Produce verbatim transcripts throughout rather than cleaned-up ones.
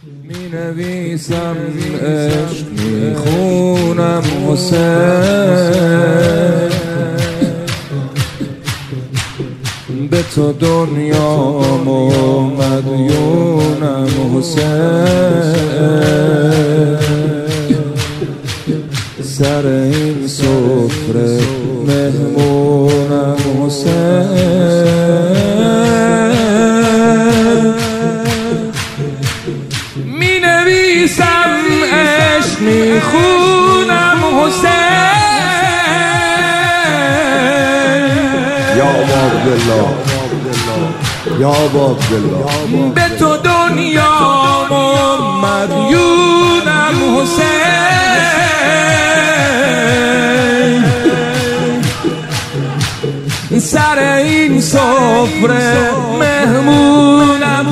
می نویسم عشق می خونم حسین، به تو دنیامو مدیونم حسین، سر این سفره مهمونم حسین، می نویسم عشق می خونم حسین، یا عبدالله یا عبدالله، به تو دنیامو مدیونم حسین، سر این سفره مهمونم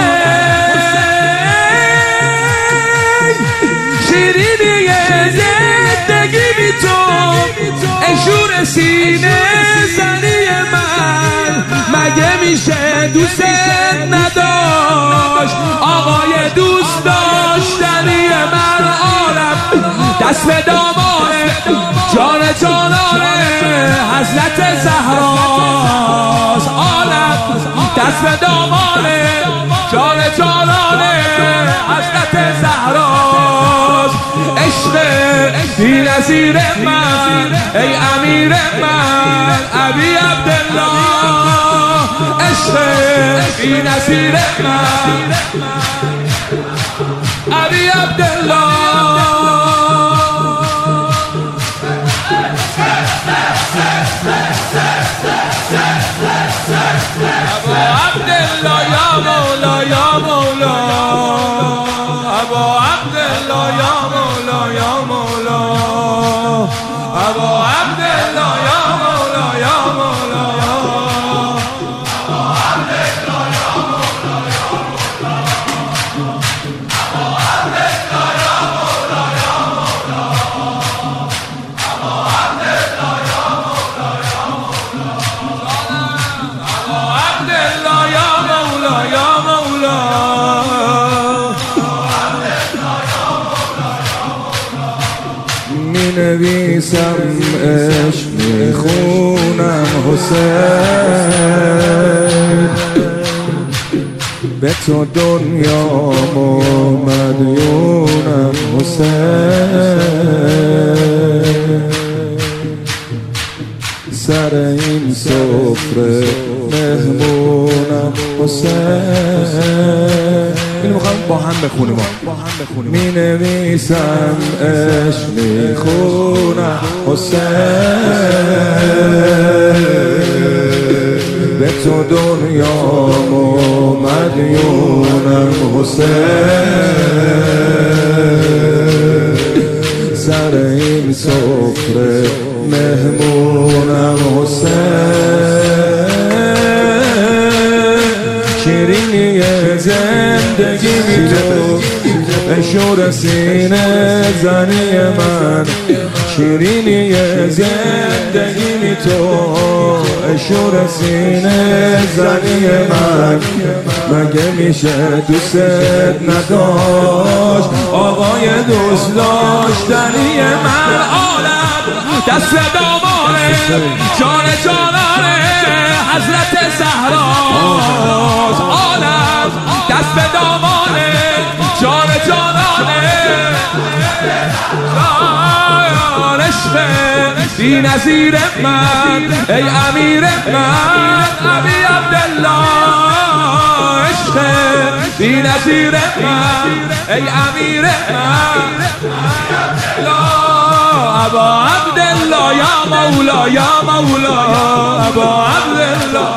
حسین، شیرینی زندگی بی تو اشور سینه زنی من، مگه میشه دوست نداشت آقای دوست داشتنی من، عالم دست به دامانه جان جانانه حضرت زهراست، عالم دست به دامانه جان جانانه حضرت زهراست، عشق بی نظیر من ای امیر من ابی عبدالله، عشق بی نظیر من ابی عبدالله، ابا عبدالله یا مولا یا مولا، ابا عبدالله یا مولا یا مولا، ابا عبدالله یا مولا یا مولا، ابا عبدالله یا مولا یا مولا، ابا عبدالله یا مولا یا مولا، ابا عبدالله یا مولا یا مولا، ابا عبدالله یا مولا یا مولا، می نویسم عشق می خونم حسین، به تو دنیامو مدیونم حسین، سر این سفره مهمونم حسین، اینو میخوام با هم بخونیم، با هم بخونیم، می نویسم عشق می خونم حسین، به تو دنیامو مدیونم حسین، سر این سفره مهمونم حسین، شیرینی زندگی بی تو اشور سینه زنی من، شیرینی زندگی بی تو اشور سینه زنی من، مگه میشه دوست نداشت آقای دوست داشتنی من، عالم دست دامانه جان جانانه حضرت زهراست، عالم دست به دامانه جان جانانه، عشق بی نظیر من ای امیر من ابی عبدالله، عشق بی نظیر من ای امیر من ابا عبدالله یا مولا یا مولا، ابا عبدالله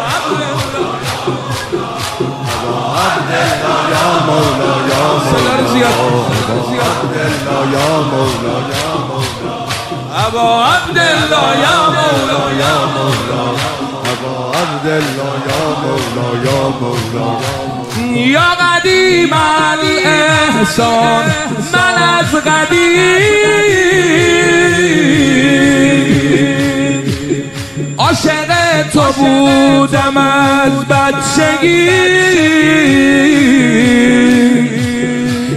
یا مولا یا مولا، یا مولا یا مولا، ابا عبدالله یا مولا یا مولا، ابا عبدالله یا مولا یا مولا، یا قدیم الاحسان من از قدیم عاشق تو بودم از بچگی،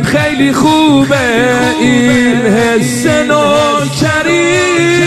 خیلی خوبه این حس نوکری،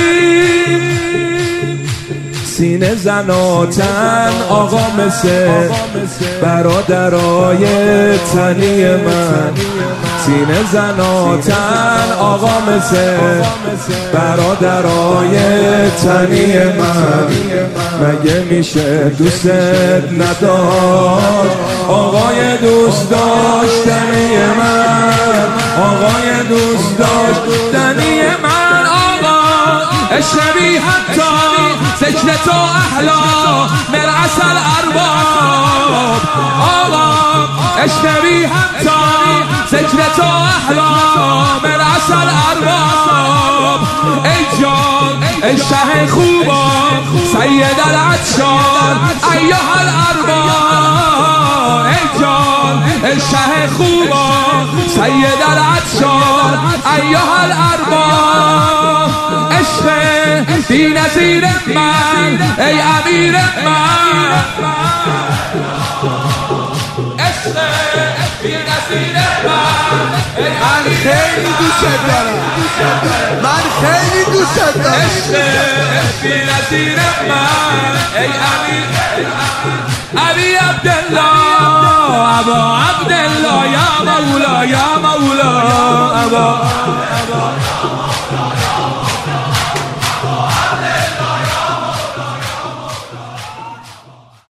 سینه زناتن آقا مثل برادرای تنی من، سینه زناتن آقا مثل برادرای تنی من. مگه میشه دوست نداشت آقای دوست داشتنی من، آقای دوست داشتنی من. آقا اشربی حتی ذکر تو احلا مرعس الارباب، آقا اشربی حتی ذکر تو احلا مرعس الارباب. ای جان ای شه خوبا سید العطشان ایها الارباب، ای جان ای شه خوبا سید العطشان ایها الارباب. عشق بی نظیر من ای امیر من، عشق بی نظیر من ای امیر. خیلی دوست دارم، من خیلی دوست دارم. عشق بی نظیر من ای امیر. ابی عبدالله ابا عبدالله یا مولا یا مولا ابا